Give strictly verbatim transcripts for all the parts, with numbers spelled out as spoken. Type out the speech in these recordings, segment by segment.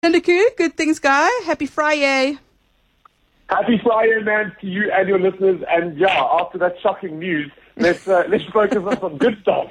Ndiku, good things, guy. Happy Friday. Happy Friday, man, to you and your listeners. And yeah, after that shocking news, let's uh, let's focus on some good stuff.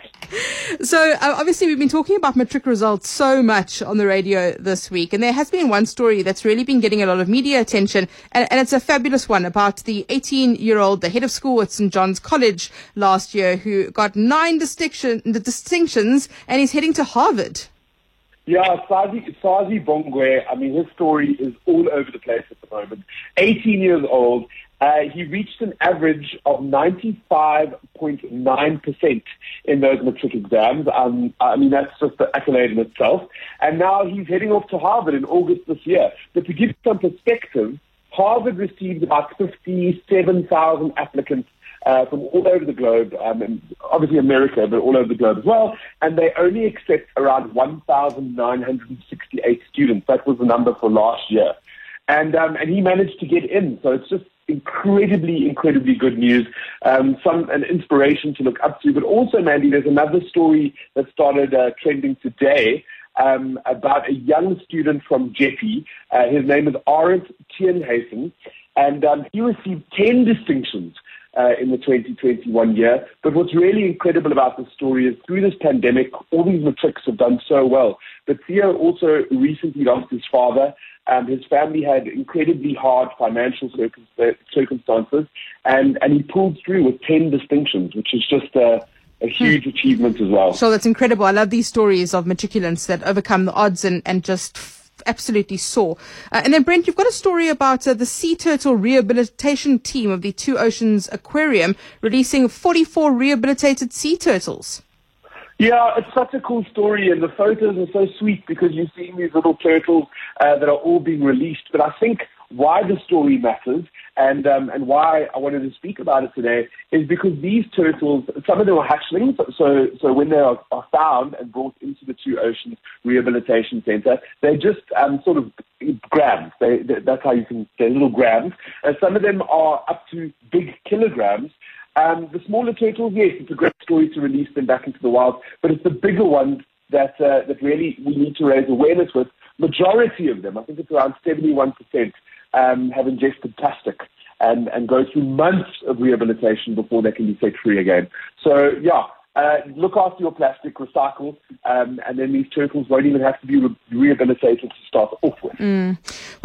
So uh, obviously we've been talking about matric results so much on the radio this week, and there has been one story that's really been getting a lot of media attention, and, and it's a fabulous one about the eighteen-year-old, the head of school at Saint John's College last year, who got nine distinction, distinctions and is heading to Harvard. Yeah, Sazi, Sazi Bongwe, I mean, his story is all over the place at the moment. eighteen years old, uh, he reached an average of ninety-five point nine percent in those matric exams. Um, I mean, that's just the accolade in itself. And now he's heading off to Harvard in August this year. But to give some perspective, Harvard received about fifty-seven thousand applicants Uh, from all over the globe, um, and obviously America, but all over the globe as well, and they only accept around one thousand nine hundred sixty-eight students. That was the number for last year. And um, and he managed to get in, so it's just incredibly, incredibly good news, um, some an inspiration to look up to. But also, Mandy, there's another story that started uh, trending today um, about a young student from Jeppe. Uh, his name is Arent Tienhuisen, and um, he received ten distinctions Uh, in the twenty twenty-one year. But what's really incredible about this story is through this pandemic, all these matrics have done so well. But Theo also recently lost his father. Um, his family had incredibly hard financial circumstances, and, and he pulled through with ten distinctions, which is just a, a huge hmm. achievement as well. So that's incredible. I love these stories of matriculants that overcome the odds and, and just absolutely soar. Uh, and then, Brent, you've got a story about uh, the sea turtle rehabilitation team of the Two Oceans Aquarium releasing forty-four rehabilitated sea turtles. Yeah, it's such a cool story, and the photos are so sweet because you're seeing these little turtles uh, that are all being released. But I think why the story matters and um, and why I wanted to speak about it today is because these turtles, some of them are hatchlings, so so when they are, are found and brought into the Two Oceans Rehabilitation Center, they're just um, sort of grams. They, they, that's how you can, they're little grams. And some of them are up to big kilograms. Um, the smaller turtles, yes, it's a great story to release them back into the wild, but it's the bigger ones that uh, that really we need to raise awareness with. Majority of them, I think it's around seventy-one percent, um, have ingested plastic and, and go through months of rehabilitation before they can be set free again. So, yeah, uh, look after your plastic, recycle, um, and then these turtles won't even have to be re- rehabilitated to start off with. Mm.